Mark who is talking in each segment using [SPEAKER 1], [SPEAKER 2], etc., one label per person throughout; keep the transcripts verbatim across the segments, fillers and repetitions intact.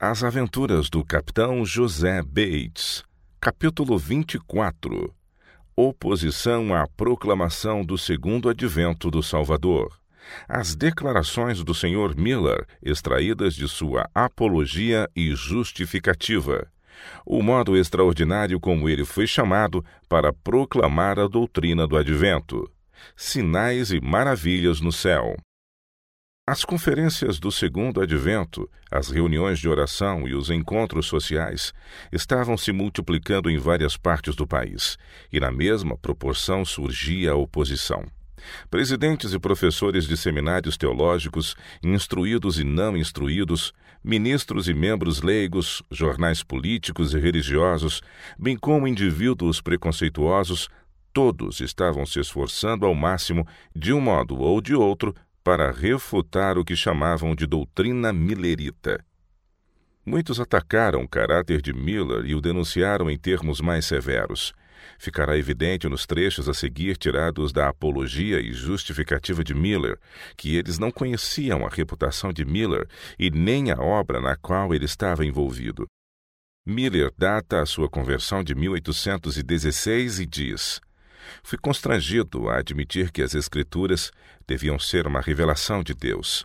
[SPEAKER 1] As Aventuras do Capitão José Bates, capítulo vinte e quatro. Oposição à proclamação do segundo advento do Salvador. As declarações do senhor Miller, extraídas de sua Apologia e Justificativa. O modo extraordinário como ele foi chamado para proclamar a doutrina do advento. Sinais e maravilhas no céu. As conferências do segundo advento, as reuniões de oração e os encontros sociais estavam se multiplicando em várias partes do país, e na mesma proporção surgia a oposição. Presidentes e professores de seminários teológicos, instruídos e não instruídos, ministros e membros leigos, jornais políticos e religiosos, bem como indivíduos preconceituosos, todos estavam se esforçando ao máximo, de um modo ou de outro, para refutar o que chamavam de doutrina millerita. Muitos atacaram o caráter de Miller e o denunciaram em termos mais severos. Ficará evidente nos trechos a seguir tirados da Apologia e Justificativa de Miller, que eles não conheciam a reputação de Miller e nem a obra na qual ele estava envolvido. Miller data a sua conversão de mil oitocentos e dezesseis e diz: "Fui constrangido a admitir que as Escrituras deviam ser uma revelação de Deus.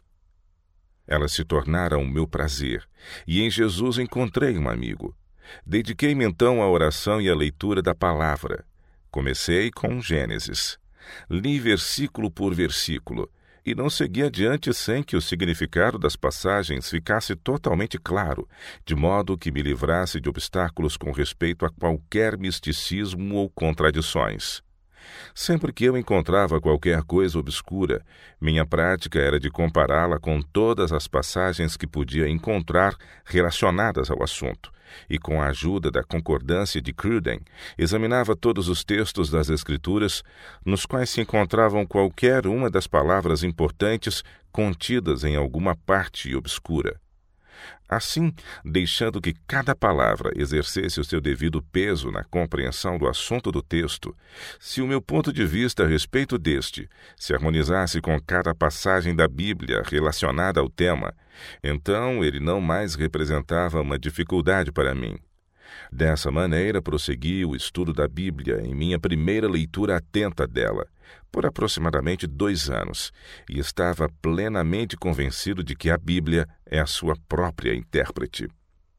[SPEAKER 1] Elas se tornaram o meu prazer, e em Jesus encontrei um amigo. Dediquei-me então à oração e à leitura da palavra. Comecei com Gênesis. Li versículo por versículo, e não segui adiante sem que o significado das passagens ficasse totalmente claro, de modo que me livrasse de obstáculos com respeito a qualquer misticismo ou contradições. Sempre que eu encontrava qualquer coisa obscura, minha prática era de compará-la com todas as passagens que podia encontrar relacionadas ao assunto, e com a ajuda da concordância de Cruden, examinava todos os textos das Escrituras nos quais se encontravam qualquer uma das palavras importantes contidas em alguma parte obscura. Assim, deixando que cada palavra exercesse o seu devido peso na compreensão do assunto do texto, se o meu ponto de vista a respeito deste se harmonizasse com cada passagem da Bíblia relacionada ao tema, então ele não mais representava uma dificuldade para mim. Dessa maneira, prossegui o estudo da Bíblia em minha primeira leitura atenta dela, por aproximadamente dois anos, e estava plenamente convencido de que a Bíblia é a sua própria intérprete.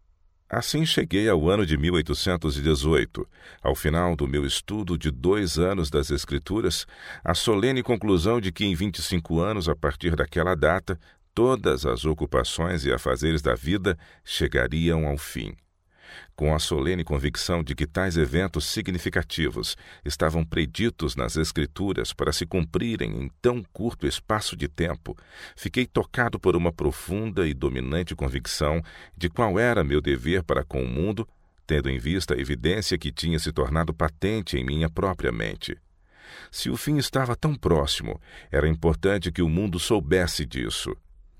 [SPEAKER 1] Assim cheguei ao ano de mil oitocentos e dezoito, ao final do meu estudo de dois anos das Escrituras, à solene conclusão de que em vinte e cinco anos, a partir daquela data, todas as ocupações e afazeres da vida chegariam ao fim. Com a solene convicção de que tais eventos significativos estavam preditos nas Escrituras para se cumprirem em tão curto espaço de tempo, fiquei tocado por uma profunda e dominante convicção de qual era meu dever para com o mundo, tendo em vista a evidência que tinha se tornado patente em minha própria mente. Se o fim estava tão próximo, era importante que o mundo soubesse disso.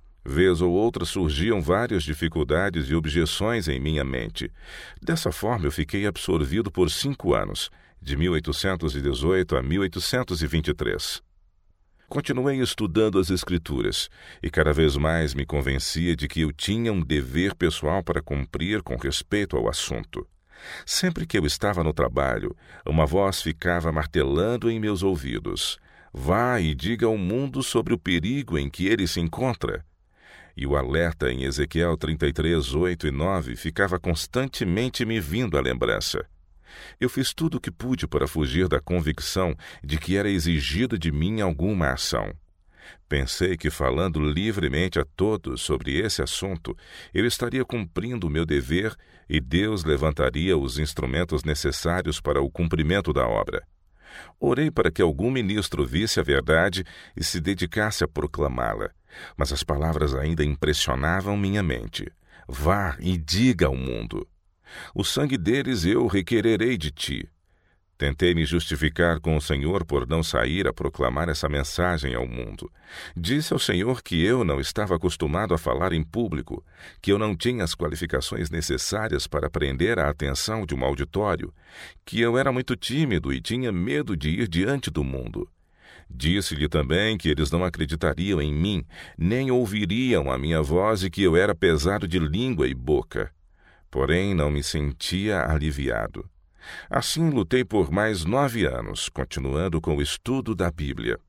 [SPEAKER 1] Vez ou outra surgiam várias dificuldades e objeções em minha mente. Dessa forma, eu fiquei absorvido por cinco anos, de mil oitocentos e dezoito a mil oitocentos e vinte e três. Continuei estudando as Escrituras, e cada vez mais me convencia de que eu tinha um dever pessoal para cumprir com respeito ao assunto. Sempre que eu estava no trabalho, uma voz ficava martelando em meus ouvidos: "Vá e diga ao mundo sobre o perigo em que ele se encontra." E o alerta em Ezequiel trinta e três, oito e nove ficava constantemente me vindo à lembrança. Eu fiz tudo o que pude para fugir da convicção de que era exigido de mim alguma ação. Pensei que, falando livremente a todos sobre esse assunto, eu estaria cumprindo o meu dever e Deus levantaria os instrumentos necessários para o cumprimento da obra. Orei para que algum ministro visse a verdade e se dedicasse a proclamá-la, mas as palavras ainda impressionavam minha mente. "Vá e diga ao mundo. O sangue deles eu requererei de ti." Tentei me justificar com o Senhor por não sair a proclamar essa mensagem ao mundo. Disse ao Senhor que eu não estava acostumado a falar em público, que eu não tinha as qualificações necessárias para prender a atenção de um auditório, que eu era muito tímido e tinha medo de ir diante do mundo. Disse-lhe também que eles não acreditariam em mim, nem ouviriam a minha voz e que eu era pesado de língua e boca. Porém, não me sentia aliviado. Assim, lutei por mais nove anos, continuando com o estudo da Bíblia.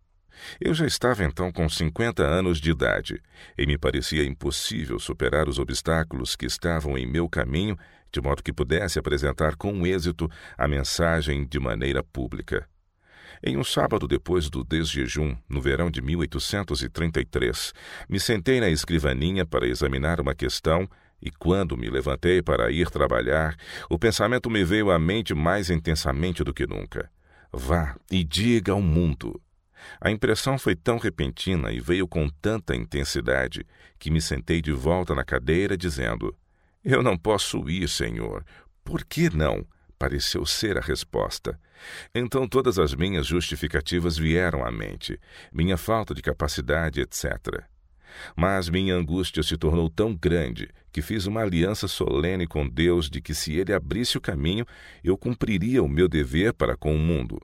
[SPEAKER 1] Eu já estava então com cinquenta anos de idade, e me parecia impossível superar os obstáculos que estavam em meu caminho, de modo que pudesse apresentar com êxito a mensagem de maneira pública. Em um sábado depois do desjejum, no verão de mil oitocentos e trinta e três, me sentei na escrivaninha para examinar uma questão e, quando me levantei para ir trabalhar, o pensamento me veio à mente mais intensamente do que nunca. Vá e diga ao mundo. A impressão foi tão repentina e veio com tanta intensidade que me sentei de volta na cadeira dizendo: Eu não posso ir, Senhor. Por que não? Pareceu ser a resposta. Então todas as minhas justificativas vieram à mente, minha falta de capacidade, etcétera. Mas minha angústia se tornou tão grande que fiz uma aliança solene com Deus de que, se Ele abrisse o caminho, eu cumpriria o meu dever para com o mundo.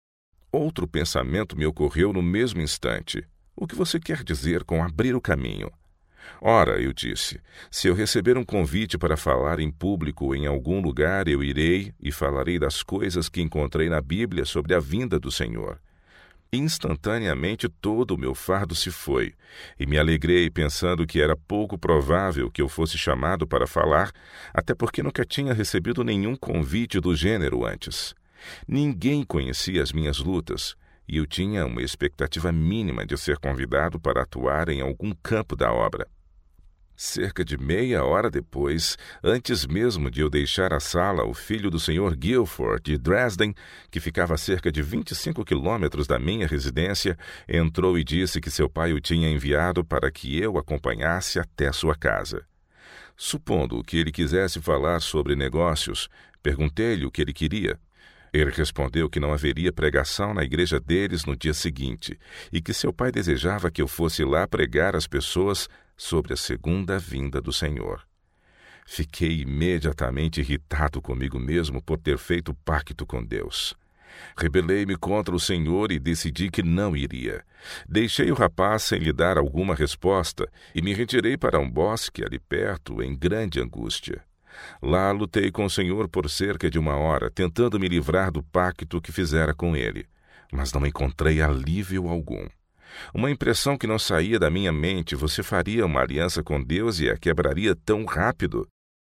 [SPEAKER 1] Outro pensamento me ocorreu no mesmo instante. O que você quer dizer com abrir o caminho? Ora, eu disse, se eu receber um convite para falar em público em algum lugar, eu irei e falarei das coisas que encontrei na Bíblia sobre a vinda do Senhor. Instantaneamente todo o meu fardo se foi, e me alegrei pensando que era pouco provável que eu fosse chamado para falar, até porque nunca tinha recebido nenhum convite do gênero antes. Ninguém conhecia as minhas lutas, e eu tinha uma expectativa mínima de ser convidado para atuar em algum campo da obra. Cerca de meia hora depois, antes mesmo de eu deixar a sala, o filho do senhor Guilford, de Dresden, que ficava a cerca de vinte e cinco quilômetros da minha residência, entrou e disse que seu pai o tinha enviado para que eu acompanhasse até sua casa. Supondo que ele quisesse falar sobre negócios, perguntei-lhe o que ele queria. Ele respondeu que não haveria pregação na igreja deles no dia seguinte e que seu pai desejava que eu fosse lá pregar às pessoas sobre a segunda vinda do Senhor. Fiquei imediatamente irritado comigo mesmo por ter feito pacto com Deus. Rebelei-me contra o Senhor e decidi que não iria. Deixei o rapaz sem lhe dar alguma resposta e me retirei para um bosque ali perto, em grande angústia. Lá lutei com o Senhor por cerca de uma hora, tentando me livrar do pacto que fizera com ele, mas não encontrei alívio algum. Uma impressão que não saía da minha mente: você faria uma aliança com Deus e a quebraria tão rápido?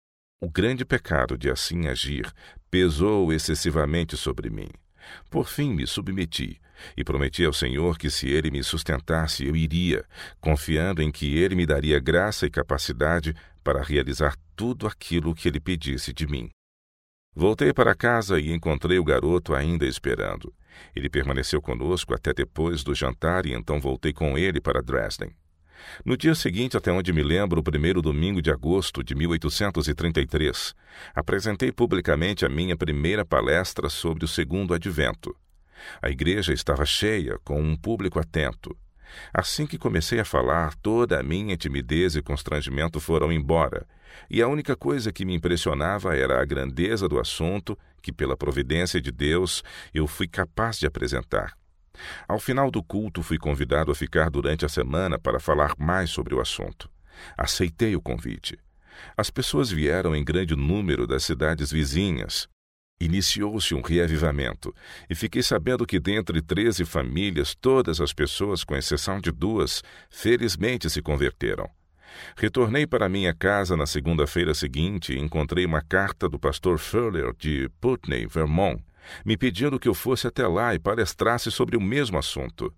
[SPEAKER 1] O grande pecado de assim agir pesou excessivamente sobre mim. Por fim me submeti e prometi ao Senhor que, se Ele me sustentasse, eu iria, confiando em que Ele me daria graça e capacidade para realizar tudo aquilo que Ele pedisse de mim. Voltei para casa e encontrei o garoto ainda esperando. Ele permaneceu conosco até depois do jantar e então voltei com ele para Dresden. No dia seguinte, até onde me lembro, o primeiro domingo de agosto de mil oitocentos e trinta e três, apresentei publicamente a minha primeira palestra sobre o segundo advento. A igreja estava cheia, com um público atento. Assim que comecei a falar, toda a minha timidez e constrangimento foram embora, e a única coisa que me impressionava era a grandeza do assunto que, pela providência de Deus, eu fui capaz de apresentar. Ao final do culto, fui convidado a ficar durante a semana para falar mais sobre o assunto. Aceitei o convite. As pessoas vieram em grande número das cidades vizinhas. Iniciou-se um reavivamento, e fiquei sabendo que dentre treze famílias, todas as pessoas, com exceção de duas, felizmente se converteram. Retornei para minha casa na segunda-feira seguinte e encontrei uma carta do pastor Fuller de Putney, Vermont, me pedindo que eu fosse até lá e palestrasse sobre o mesmo assunto.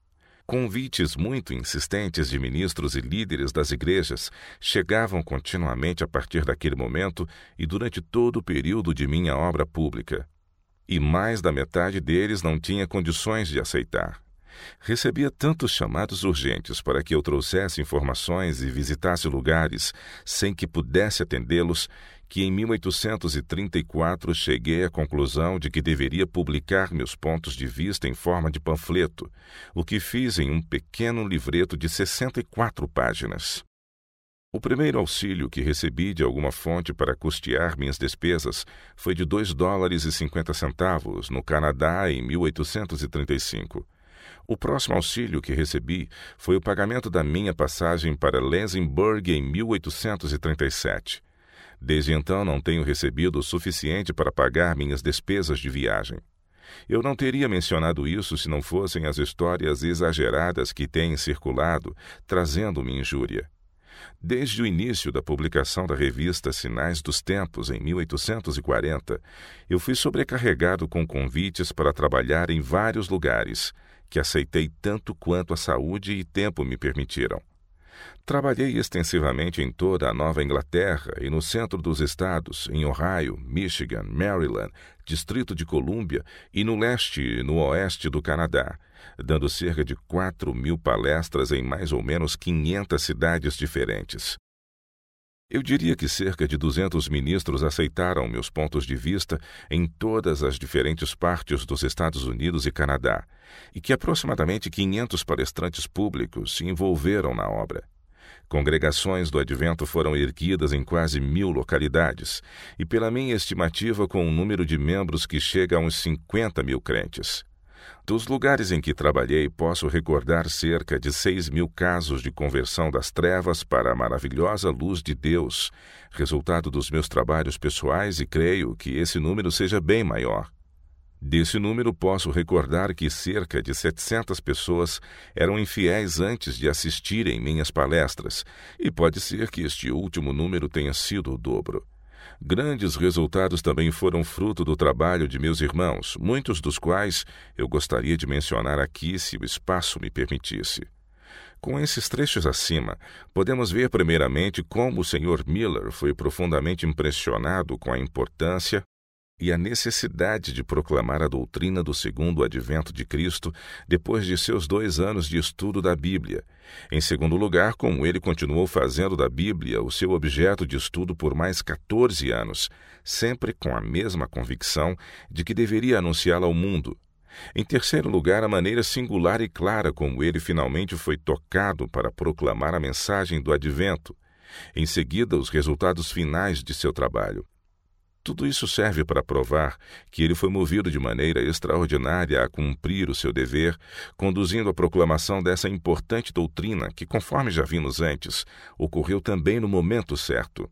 [SPEAKER 1] Convites muito insistentes de ministros e líderes das igrejas chegavam continuamente a partir daquele momento e durante todo o período de minha obra pública. E mais da metade deles não tinha condições de aceitar. Recebia tantos chamados urgentes para que eu trouxesse informações e visitasse lugares sem que pudesse atendê-los, que em mil oitocentos e trinta e quatro cheguei à conclusão de que deveria publicar meus pontos de vista em forma de panfleto, o que fiz em um pequeno livreto de sessenta e quatro páginas. O primeiro auxílio que recebi de alguma fonte para custear minhas despesas foi de dois dólares e cinquenta centavos no Canadá em mil oitocentos e trinta e cinco. O próximo auxílio que recebi foi o pagamento da minha passagem para Lansingburg em mil oitocentos e trinta e sete. Desde então não tenho recebido o suficiente para pagar minhas despesas de viagem. Eu não teria mencionado isso se não fossem as histórias exageradas que têm circulado, trazendo-me injúria. Desde o início da publicação da revista Sinais dos Tempos, em mil oitocentos e quarenta, eu fui sobrecarregado com convites para trabalhar em vários lugares, que aceitei tanto quanto a saúde e tempo me permitiram. Trabalhei extensivamente em toda a Nova Inglaterra e no centro dos estados, em Ohio, Michigan, Maryland, Distrito de Colômbia e no leste e no oeste do Canadá, dando cerca de quatro mil palestras em mais ou menos quinhentas cidades diferentes. Eu diria que cerca de duzentos ministros aceitaram meus pontos de vista em todas as diferentes partes dos Estados Unidos e Canadá, e que aproximadamente quinhentos palestrantes públicos se envolveram na obra. Congregações do Advento foram erguidas em quase mil localidades, e pela minha estimativa com um número de membros que chega a uns cinquenta mil crentes. Dos lugares em que trabalhei, posso recordar cerca de seis mil casos de conversão das trevas para a maravilhosa luz de Deus, resultado dos meus trabalhos pessoais, e creio que esse número seja bem maior. Desse número, posso recordar que cerca de setecentas pessoas eram infiéis antes de assistirem minhas palestras, e pode ser que este último número tenha sido o dobro. Grandes resultados também foram fruto do trabalho de meus irmãos, muitos dos quais eu gostaria de mencionar aqui se o espaço me permitisse. Com esses trechos acima, podemos ver primeiramente como o senhor Miller foi profundamente impressionado com a importância e a necessidade de proclamar a doutrina do segundo advento de Cristo depois de seus dois anos de estudo da Bíblia. Em segundo lugar, como ele continuou fazendo da Bíblia o seu objeto de estudo por mais quatorze anos, sempre com a mesma convicção de que deveria anunciá-la ao mundo. Em terceiro lugar, a maneira singular e clara como ele finalmente foi tocado para proclamar a mensagem do advento. Em seguida, os resultados finais de seu trabalho. Tudo isso serve para provar que ele foi movido de maneira extraordinária a cumprir o seu dever, conduzindo a proclamação dessa importante doutrina que, conforme já vimos antes, ocorreu também no momento certo.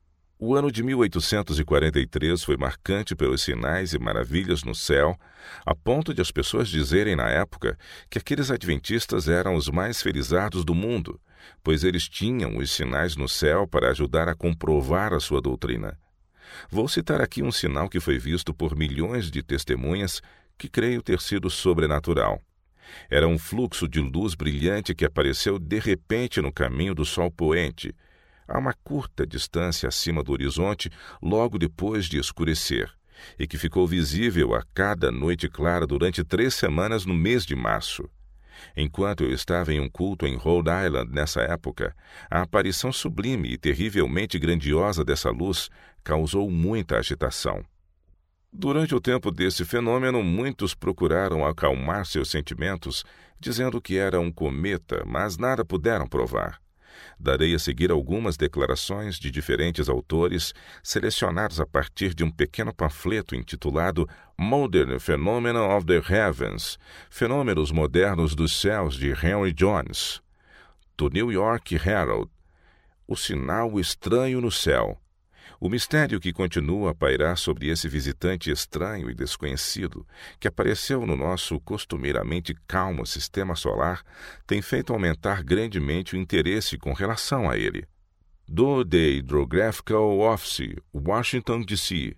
[SPEAKER 1] O ano de mil oitocentos e quarenta e três foi marcante pelos sinais e maravilhas no céu, a ponto de as pessoas dizerem na época que aqueles adventistas eram os mais felizados do mundo, pois eles tinham os sinais no céu para ajudar a comprovar a sua doutrina. Vou citar aqui um sinal que foi visto por milhões de testemunhas que creio ter sido sobrenatural. Era um fluxo de luz brilhante que apareceu de repente no caminho do sol poente, a uma curta distância acima do horizonte, logo depois de escurecer, e que ficou visível a cada noite clara durante três semanas no mês de março. Enquanto eu estava em um culto em Rhode Island nessa época, a aparição sublime e terrivelmente grandiosa dessa luz causou muita agitação. Durante o tempo desse fenômeno, muitos procuraram acalmar seus sentimentos, dizendo que era um cometa, mas nada puderam provar. Darei a seguir algumas declarações de diferentes autores, selecionadas a partir de um pequeno panfleto intitulado Modern Phenomena of the Heavens, Fenômenos Modernos dos Céus, de Henry Jones, do New York Herald. O sinal estranho no céu. O mistério que continua a pairar sobre esse visitante estranho e desconhecido, que apareceu no nosso costumeiramente calmo sistema solar, tem feito aumentar grandemente o interesse com relação a ele. Do The Hydrographical Office, Washington, D C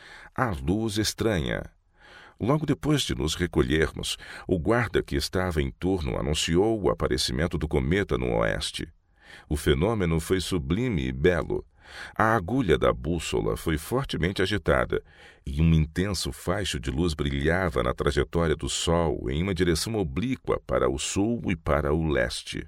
[SPEAKER 1] A luz estranha. Logo depois de nos recolhermos, o guarda que estava em turno anunciou o aparecimento do cometa no oeste. O fenômeno foi sublime e belo. A agulha da bússola foi fortemente agitada, e um intenso faixo de luz brilhava na trajetória do Sol em uma direção oblíqua para o sul e para o leste.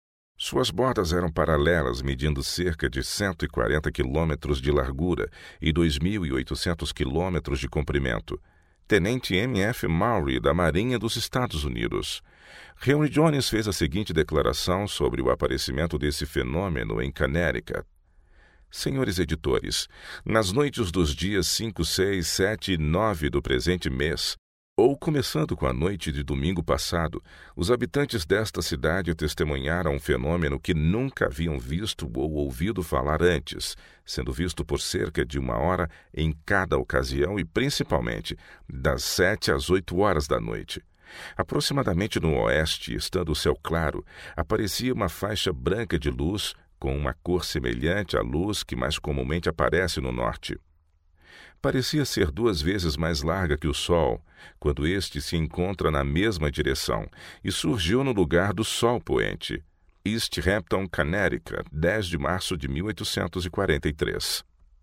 [SPEAKER 1] Suas bordas eram paralelas, medindo cerca de cento e quarenta quilômetros de largura e dois mil e oitocentos quilômetros de comprimento. Tenente M F Maury, da Marinha dos Estados Unidos. Henry Jones fez a seguinte declaração sobre o aparecimento desse fenômeno em Connecticut. Senhores editores, nas noites dos dias cinco, seis, sete e nove do presente mês, Ou, começando com a noite de domingo passado, os habitantes desta cidade testemunharam um fenômeno que nunca haviam visto ou ouvido falar antes, sendo visto por cerca de uma hora em cada ocasião e principalmente das sete às oito horas da noite. Aproximadamente no oeste, estando o céu claro, aparecia uma faixa branca de luz com uma cor semelhante à luz que mais comumente aparece no norte. Parecia ser duas vezes mais larga que o Sol, quando este se encontra na mesma direção, e surgiu no lugar do Sol poente. East Hampton, Connecticut, dez de março de mil oitocentos e quarenta e três.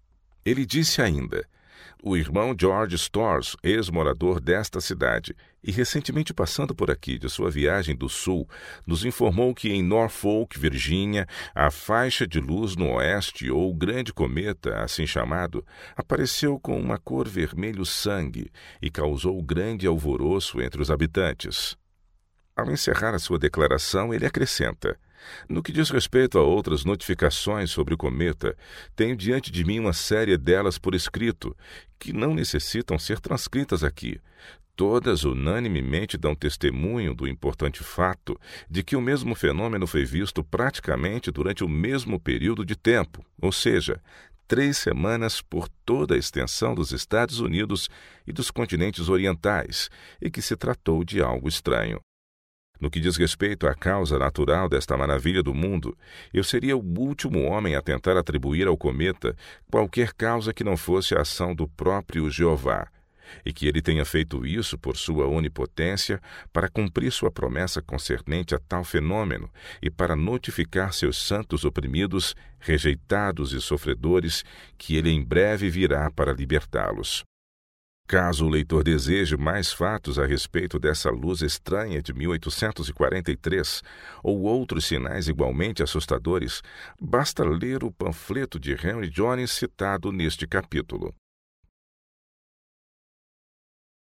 [SPEAKER 1] Ele disse ainda: o irmão George Storrs, ex-morador desta cidade, e recentemente passando por aqui de sua viagem do sul, nos informou que em Norfolk, Virgínia, a faixa de luz no oeste, ou grande cometa, assim chamado, apareceu com uma cor vermelho-sangue e causou grande alvoroço entre os habitantes. Ao encerrar a sua declaração, ele acrescenta: no que diz respeito a outras notificações sobre o cometa, tenho diante de mim uma série delas por escrito, que não necessitam ser transcritas aqui. Todas unanimemente dão testemunho do importante fato de que o mesmo fenômeno foi visto praticamente durante o mesmo período de tempo, ou seja, três semanas por toda a extensão dos Estados Unidos e dos continentes orientais, e que se tratou de algo estranho. No que diz respeito à causa natural desta maravilha do mundo, eu seria o último homem a tentar atribuir ao cometa qualquer causa que não fosse a ação do próprio Jeová, e que ele tenha feito isso por sua onipotência para cumprir sua promessa concernente a tal fenômeno e para notificar seus santos oprimidos, rejeitados e sofredores, que ele em breve virá para libertá-los. Caso o leitor deseje mais fatos a respeito dessa luz estranha de mil oitocentos e quarenta e três ou outros sinais igualmente assustadores, basta ler o panfleto de Henry Jones citado neste capítulo.